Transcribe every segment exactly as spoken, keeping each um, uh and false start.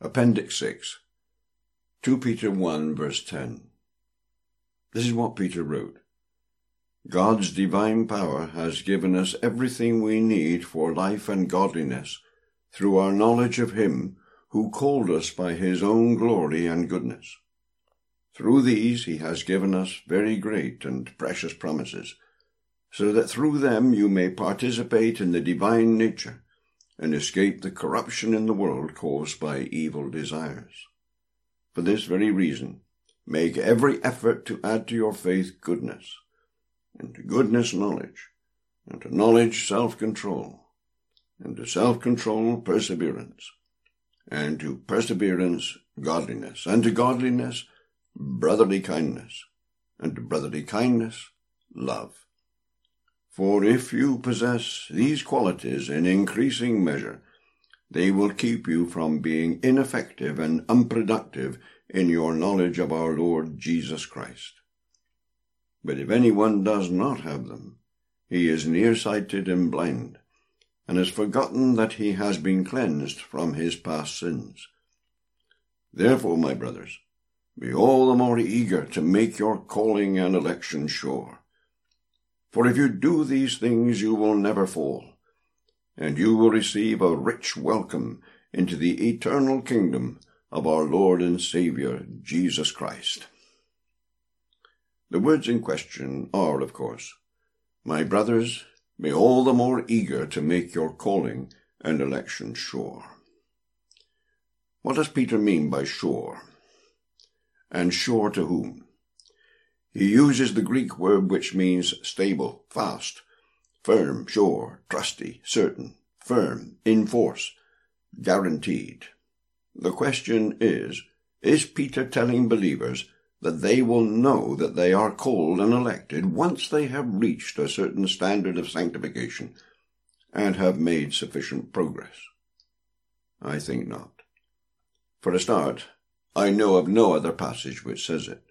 Appendix six, Second Peter one, verse ten. This is what Peter wrote. God's divine power has given us everything we need for life and godliness through our knowledge of him who called us by his own glory and goodness. Through these he has given us very great and precious promises, so that through them you may participate in the divine nature and escape the corruption in the world caused by evil desires. For this very reason, make every effort to add to your faith goodness, and to goodness knowledge, and to knowledge self-control, and to self-control perseverance, and to perseverance godliness, and to godliness brotherly kindness, and to brotherly kindness love. For if you possess these qualities in increasing measure, they will keep you from being ineffective and unproductive in your knowledge of our Lord Jesus Christ. But if anyone does not have them, he is nearsighted and blind, and has forgotten that he has been cleansed from his past sins. Therefore, my brothers, be all the more eager to make your calling and election sure. For if you do these things, you will never fall, and you will receive a rich welcome into the eternal kingdom of our Lord and Saviour, Jesus Christ. The words in question are, of course, my brothers, be all the more eager to make your calling and election sure. What does Peter mean by sure? And sure to whom? He uses the Greek word which means stable, fast, firm, sure, trusty, certain, firm, in force, guaranteed. The question is, is Peter telling believers that they will know that they are called and elected once they have reached a certain standard of sanctification and have made sufficient progress? I think not. For a start, I know of no other passage which says it.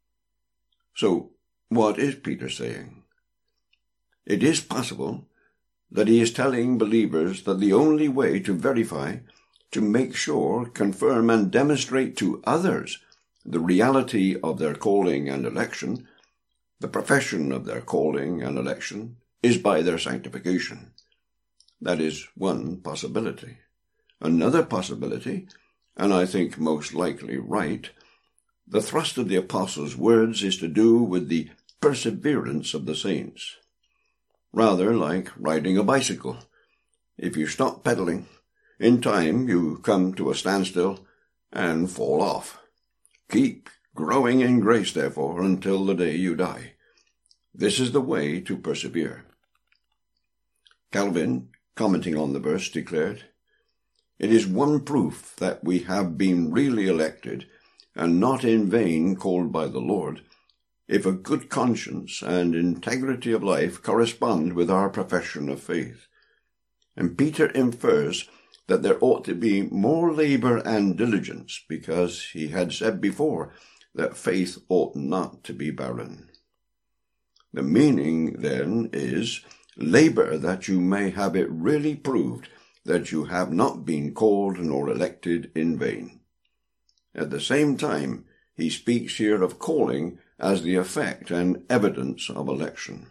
So, what is Peter saying? It is possible that he is telling believers that the only way to verify, to make sure, confirm, and demonstrate to others the reality of their calling and election, the profession of their calling and election, is by their sanctification. That is one possibility. Another possibility, and I think most likely right, the thrust of the apostles' words is to do with the perseverance of the saints. Rather like riding a bicycle. If you stop pedaling, in time you come to a standstill and fall off. Keep growing in grace, therefore, until the day you die. This is the way to persevere. Calvin, commenting on the verse, declared, "It is one proof that we have been really elected, and not in vain called by the Lord, if a good conscience and integrity of life correspond with our profession of faith." And Peter infers that there ought to be more labor and diligence, because he had said before that faith ought not to be barren. The meaning, then, is labor that you may have it really proved that you have not been called nor elected in vain. At the same time, he speaks here of calling as the effect and evidence of election.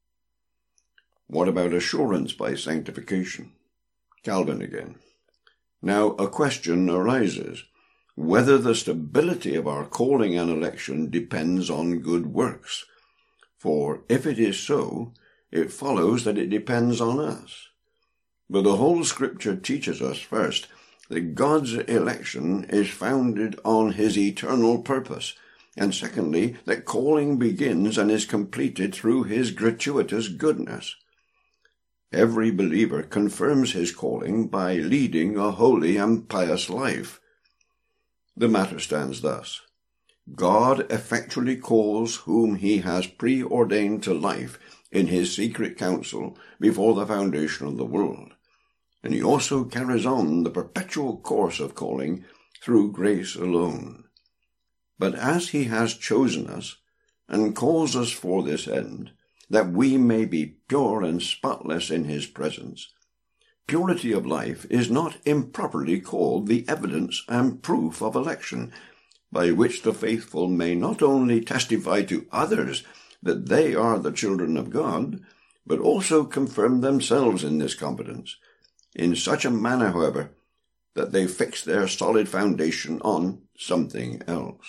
What about assurance by sanctification? Calvin again. Now a question arises, whether the stability of our calling and election depends on good works. For if it is so, it follows that it depends on us. But the whole Scripture teaches us first that God's election is founded on his eternal purpose, and secondly, that calling begins and is completed through his gratuitous goodness. Every believer confirms his calling by leading a holy and pious life. The matter stands thus. God effectually calls whom he has preordained to life in his secret counsel before the foundation of the world. And he also carries on the perpetual course of calling through grace alone. But as he has chosen us, and calls us for this end, that we may be pure and spotless in his presence, purity of life is not improperly called the evidence and proof of election, by which the faithful may not only testify to others that they are the children of God, but also confirm themselves in this confidence, in such a manner, however, that they fix their solid foundation on something else.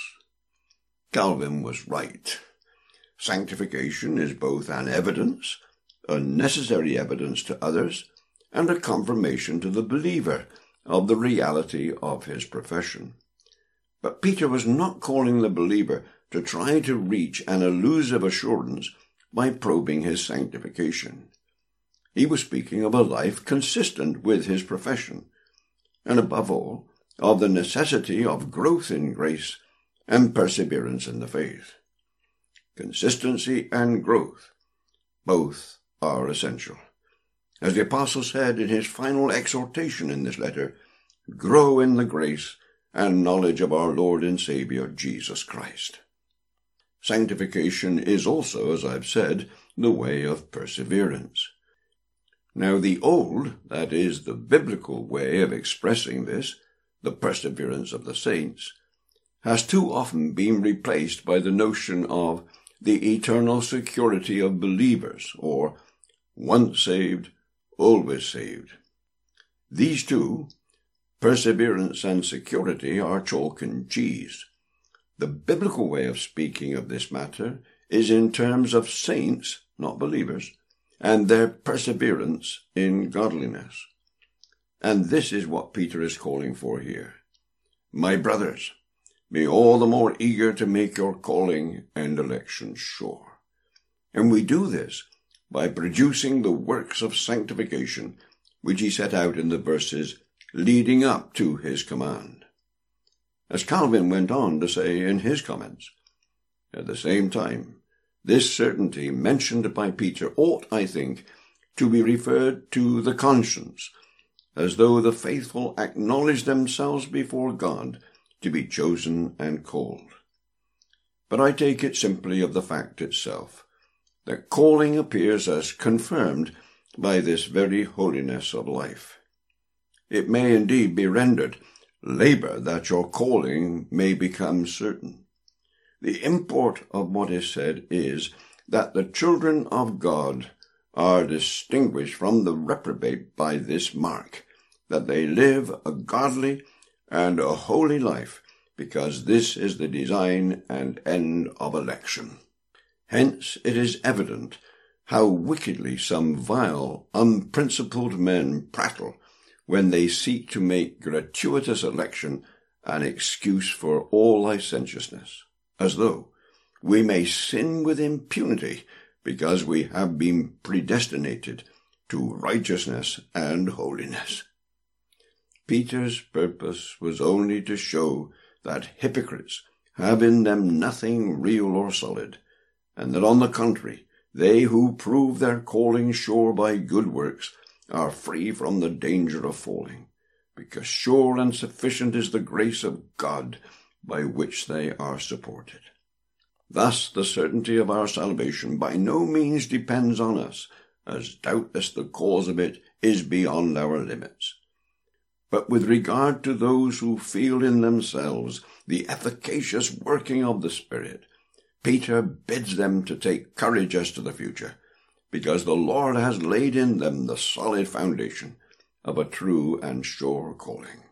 Calvin was right. Sanctification is both an evidence, a necessary evidence to others, and a confirmation to the believer of the reality of his profession. But Peter was not calling the believer to try to reach an elusive assurance by probing his sanctification. He was speaking of a life consistent with his profession, and above all, of the necessity of growth in grace and perseverance in the faith. Consistency and growth, both are essential. As the apostle said in his final exhortation in this letter, grow in the grace and knowledge of our Lord and Saviour Jesus Christ. Sanctification is also, as I've said, the way of perseverance. Now the old, that is, the biblical way of expressing this, the perseverance of the saints, has too often been replaced by the notion of the eternal security of believers, or once saved, always saved. These two, perseverance and security, are chalk and cheese. The biblical way of speaking of this matter is in terms of saints, not believers, and their perseverance in godliness. And this is what Peter is calling for here. My brothers, be all the more eager to make your calling and election sure. And we do this by producing the works of sanctification, which he set out in the verses leading up to his command. As Calvin went on to say in his comments, at the same time, this certainty mentioned by Peter ought, I think, to be referred to the conscience, as though the faithful acknowledge themselves before God to be chosen and called. But I take it simply of the fact itself, that calling appears as confirmed by this very holiness of life. It may indeed be rendered, labor that your calling may become certain. The import of what is said is that the children of God are distinguished from the reprobate by this mark, that they live a godly and a holy life, because this is the design and end of election. Hence it is evident how wickedly some vile, unprincipled men prattle when they seek to make gratuitous election an excuse for all licentiousness, as though we may sin with impunity because we have been predestinated to righteousness and holiness. Peter's purpose was only to show that hypocrites have in them nothing real or solid, and that on the contrary, they who prove their calling sure by good works are free from the danger of falling, because sure and sufficient is the grace of God by which they are supported. Thus the certainty of our salvation by no means depends on us, as doubtless the cause of it is beyond our limits. But with regard to those who feel in themselves the efficacious working of the Spirit, Peter bids them to take courage as to the future, because the Lord has laid in them the solid foundation of a true and sure calling.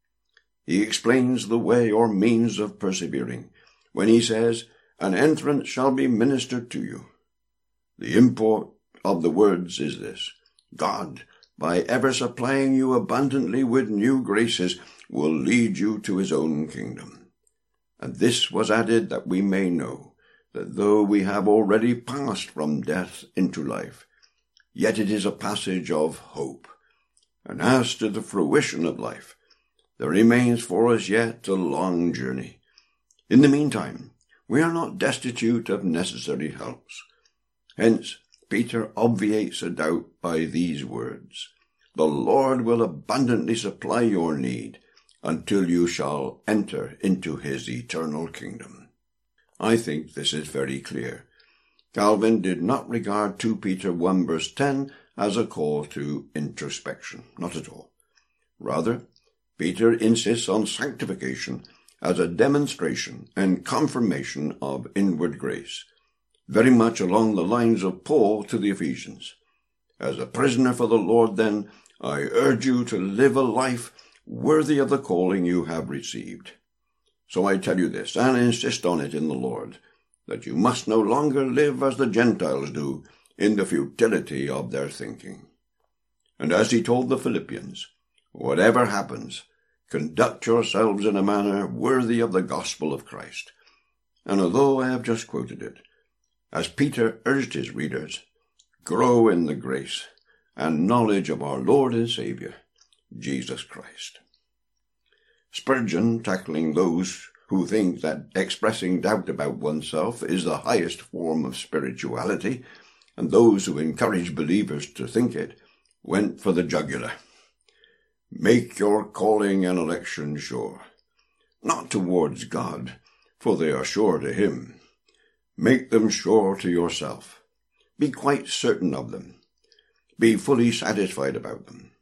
He explains the way or means of persevering when he says, an entrance shall be ministered to you. The import of the words is this: God, by ever supplying you abundantly with new graces, will lead you to his own kingdom. And this was added that we may know that though we have already passed from death into life, yet it is a passage of hope. And as to the fruition of life, there remains for us yet a long journey. In the meantime, we are not destitute of necessary helps. Hence, Peter obviates a doubt by these words: the Lord will abundantly supply your need until you shall enter into his eternal kingdom. I think this is very clear. Calvin did not regard Second Peter one verse ten as a call to introspection. Not at all. Rather, Peter insists on sanctification as a demonstration and confirmation of inward grace, very much along the lines of Paul to the Ephesians. As a prisoner for the Lord, then, I urge you to live a life worthy of the calling you have received. So I tell you this, and insist on it in the Lord, that you must no longer live as the Gentiles do, in the futility of their thinking. And as he told the Philippians, whatever happens, conduct yourselves in a manner worthy of the gospel of Christ. And although I have just quoted it, as Peter urged his readers, grow in the grace and knowledge of our Lord and Saviour, Jesus Christ. Spurgeon, tackling those who think that expressing doubt about oneself is the highest form of spirituality, and those who encourage believers to think it, went for the jugular. Make your calling and election sure, not towards God, for they are sure to him. Make them sure to yourself. Be quite certain of them. Be fully satisfied about them.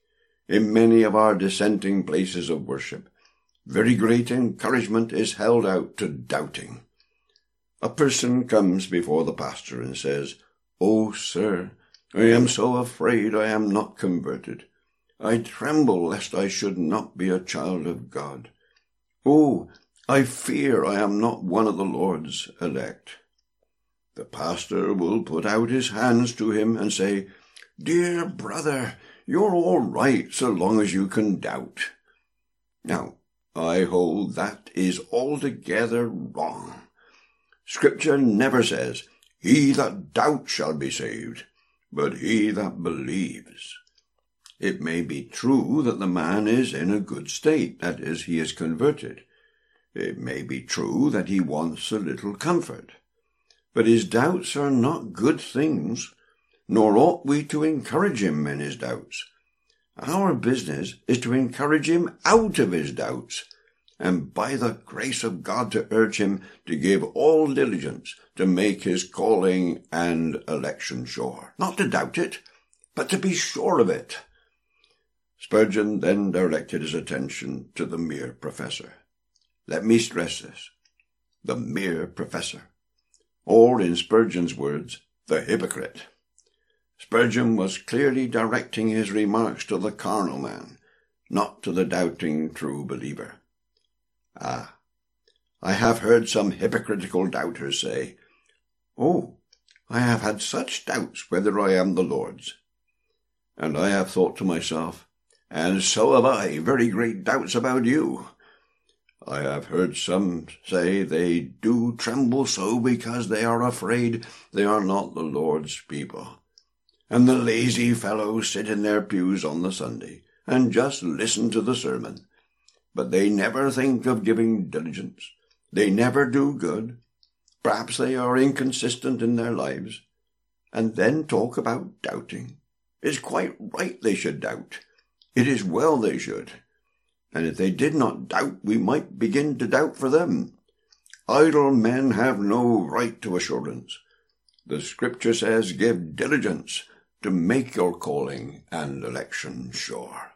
In many of our dissenting places of worship, very great encouragement is held out to doubting. A person comes before the pastor and says, "Oh, sir, I am so afraid I am not converted. I tremble lest I should not be a child of God. Oh, I fear I am not one of the Lord's elect." The pastor will put out his hands to him and say, "Dear brother, you're all right so long as you can doubt." Now, I hold that is altogether wrong. Scripture never says, "He that doubts shall be saved," but he that believes. It may be true that the man is in a good state, that is, he is converted. It may be true that he wants a little comfort. But his doubts are not good things, nor ought we to encourage him in his doubts. Our business is to encourage him out of his doubts, and by the grace of God to urge him to give all diligence to make his calling and election sure. Not to doubt it, but to be sure of it. Spurgeon then directed his attention to the mere professor. Let me stress this. The mere professor. Or, in Spurgeon's words, the hypocrite. Spurgeon was clearly directing his remarks to the carnal man, not to the doubting true believer. Ah, I have heard some hypocritical doubters say, "Oh, I have had such doubts whether I am the Lord's." And I have thought to myself, "And so have I very great doubts about you." I have heard some say they do tremble so because they are afraid they are not the Lord's people. And the lazy fellows sit in their pews on the Sunday and just listen to the sermon. But they never think of giving diligence. They never do good. Perhaps they are inconsistent in their lives. And then talk about doubting. It's quite right they should doubt. It is well they should. And if they did not doubt, we might begin to doubt for them. Idle men have no right to assurance. The Scripture says, "Give diligence to make your calling and election sure."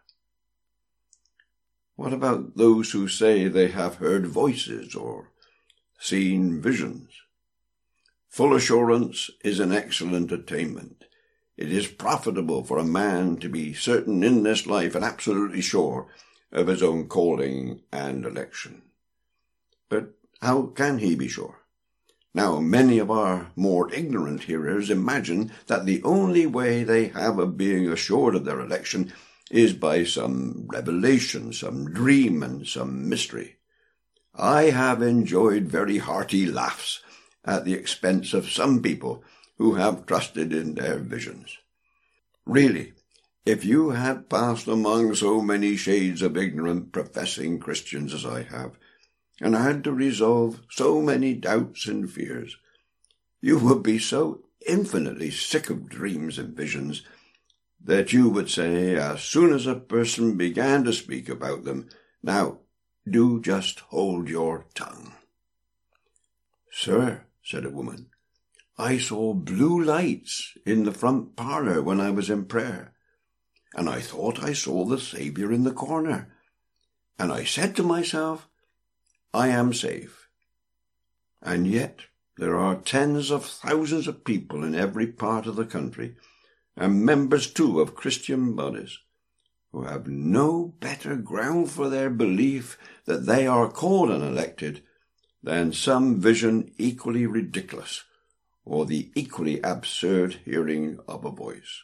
What about those who say they have heard voices or seen visions? Full assurance is an excellent attainment. It is profitable for a man to be certain in this life and absolutely sure of his own calling and election. But how can he be sure? Now, many of our more ignorant hearers imagine that the only way they have of being assured of their election is by some revelation, some dream, and some mystery. I have enjoyed very hearty laughs at the expense of some people who have trusted in their visions. Really, if you had passed among so many shades of ignorant professing Christians as I have, and had to resolve so many doubts and fears, you would be so infinitely sick of dreams and visions that you would say, as soon as a person began to speak about them, "Now, do just hold your tongue." "Sir," said a woman, I saw blue lights in the front parlour when I was in prayer, and I thought I saw the Saviour in the corner, and I said to myself, I am safe. And yet there are tens of thousands of people in every part of the country, and members too of Christian bodies, who have no better ground for their belief that they are called and elected than some vision equally ridiculous, or the equally absurd hearing of a voice.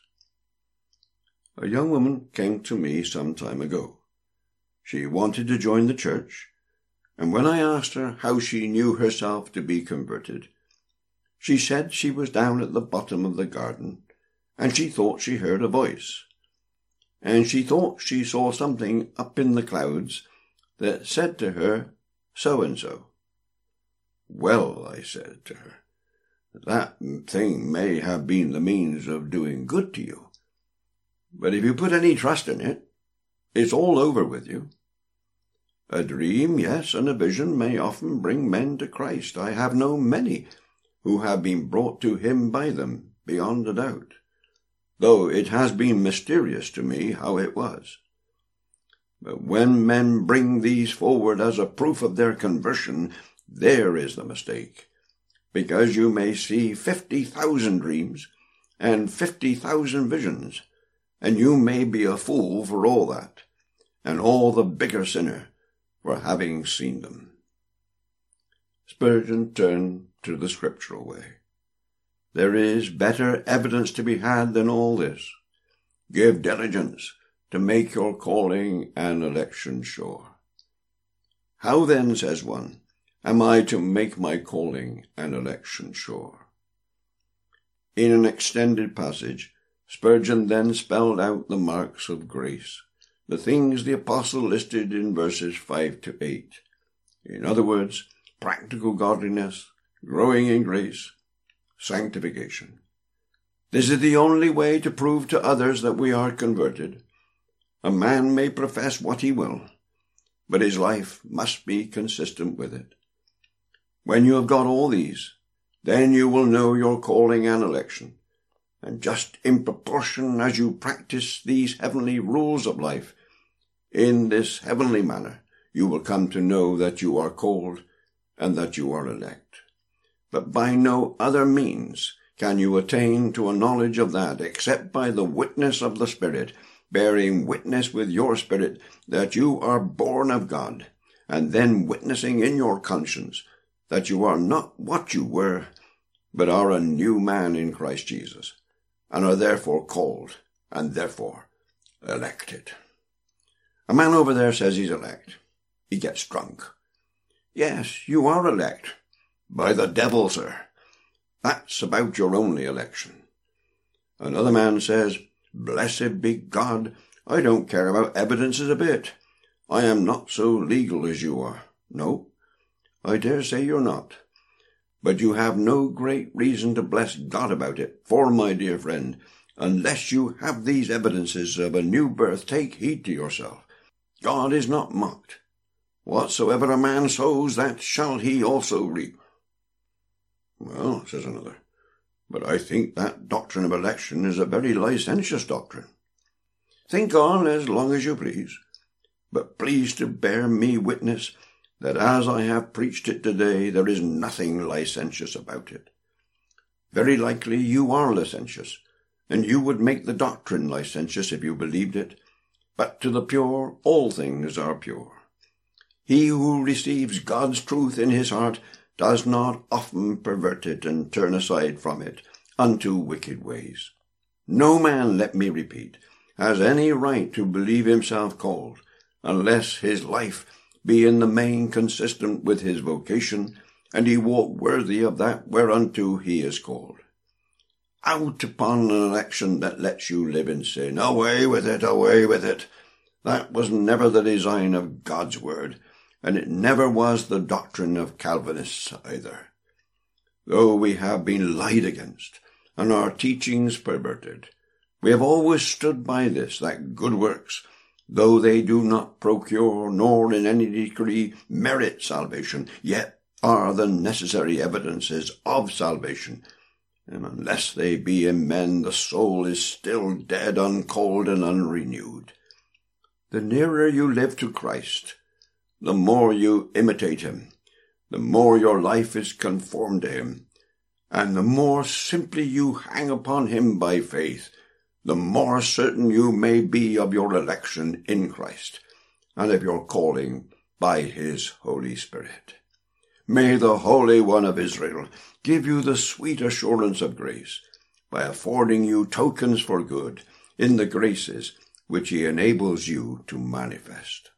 A young woman came to me some time ago. She wanted to join the church, and when I asked her how she knew herself to be converted, she said she was down at the bottom of the garden, and she thought she heard a voice, and she thought she saw something up in the clouds that said to her, so-and-so. Well, I said to her, that thing may have been the means of doing good to you, but if you put any trust in it, it's all over with you. A dream, yes, and a vision may often bring men to Christ. I have known many who have been brought to him by them, beyond a doubt, though it has been mysterious to me how it was. But when men bring these forward as a proof of their conversion, there is the mistake, because you may see fifty thousand dreams and fifty thousand visions, and you may be a fool for all that, and all the bigger sinner for having seen them. Spurgeon turned to the scriptural way. There is better evidence to be had than all this. Give diligence to make your calling and election sure. How then, says one, am I to make my calling and election sure? In an extended passage, Spurgeon then spelled out the marks of grace, the things the apostle listed in verses five to eight. In other words, practical godliness, growing in grace, sanctification. This is the only way to prove to others that we are converted. A man may profess what he will, but his life must be consistent with it. When you have got all these, then you will know your calling and election, and just in proportion as you practice these heavenly rules of life, in this heavenly manner, you will come to know that you are called and that you are elect. But by no other means can you attain to a knowledge of that except by the witness of the Spirit, bearing witness with your spirit that you are born of God, and then witnessing in your conscience that you are not what you were, but are a new man in Christ Jesus, and are therefore called, and therefore elected. A man over there says he's elect. He gets drunk. Yes, you are elect. By the devil, sir. That's about your only election. Another man says, blessed be God, I don't care about evidences a bit. I am not so legal as you are. No, I dare say you're not. But you have no great reason to bless God about it, for, my dear friend, unless you have these evidences of a new birth, take heed to yourself. God is not mocked. Whatsoever a man sows, that shall he also reap. Well, says another, but I think that doctrine of election is a very licentious doctrine. Think on as long as you please, but please to bear me witness that as I have preached it today, there is nothing licentious about it. Very likely you are licentious, and you would make the doctrine licentious if you believed it, but to the pure all things are pure. He who receives God's truth in his heart does not often pervert it and turn aside from it unto wicked ways. No man, let me repeat, has any right to believe himself called, unless his life be in the main consistent with his vocation, and he walk worthy of that whereunto he is called. Out upon an election that lets you live in sin. Away with it, away with it. That was never the design of God's word, and it never was the doctrine of Calvinists either. Though we have been lied against, and our teachings perverted, we have always stood by this, that good works, though they do not procure nor in any degree merit salvation, yet are the necessary evidences of salvation, and unless they be in men, the soul is still dead, uncold, and unrenewed. The nearer you live to Christ, the more you imitate him, the more your life is conformed to him, and the more simply you hang upon him by faith, the more certain you may be of your election in Christ, and of your calling by his Holy Spirit. May the Holy One of Israel give you the sweet assurance of grace, by affording you tokens for good in the graces which he enables you to manifest.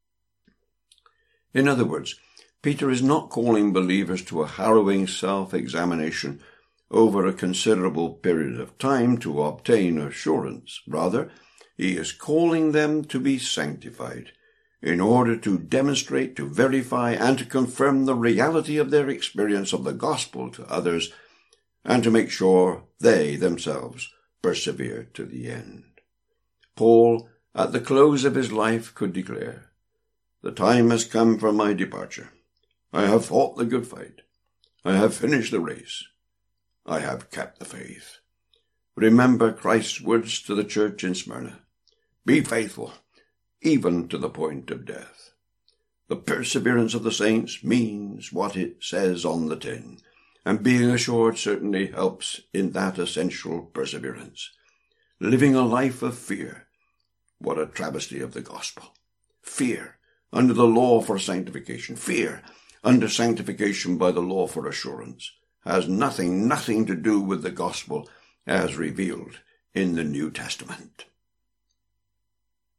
In other words, Peter is not calling believers to a harrowing self-examination over a considerable period of time to obtain assurance. Rather, he is calling them to be sanctified in order to demonstrate, to verify, and to confirm the reality of their experience of the gospel to others, and to make sure they themselves persevere to the end. Paul, at the close of his life, could declare, "The time has come for my departure. I have fought the good fight. I have finished the race. I have kept the faith." Remember Christ's words to the church in Smyrna. Be faithful, even to the point of death. The perseverance of the saints means what it says on the tin, and being assured certainly helps in that essential perseverance. Living a life of fear. What a travesty of the gospel. Fear under the law for sanctification. Fear under sanctification by the law for assurance has nothing, nothing to do with the gospel as revealed in the New Testament.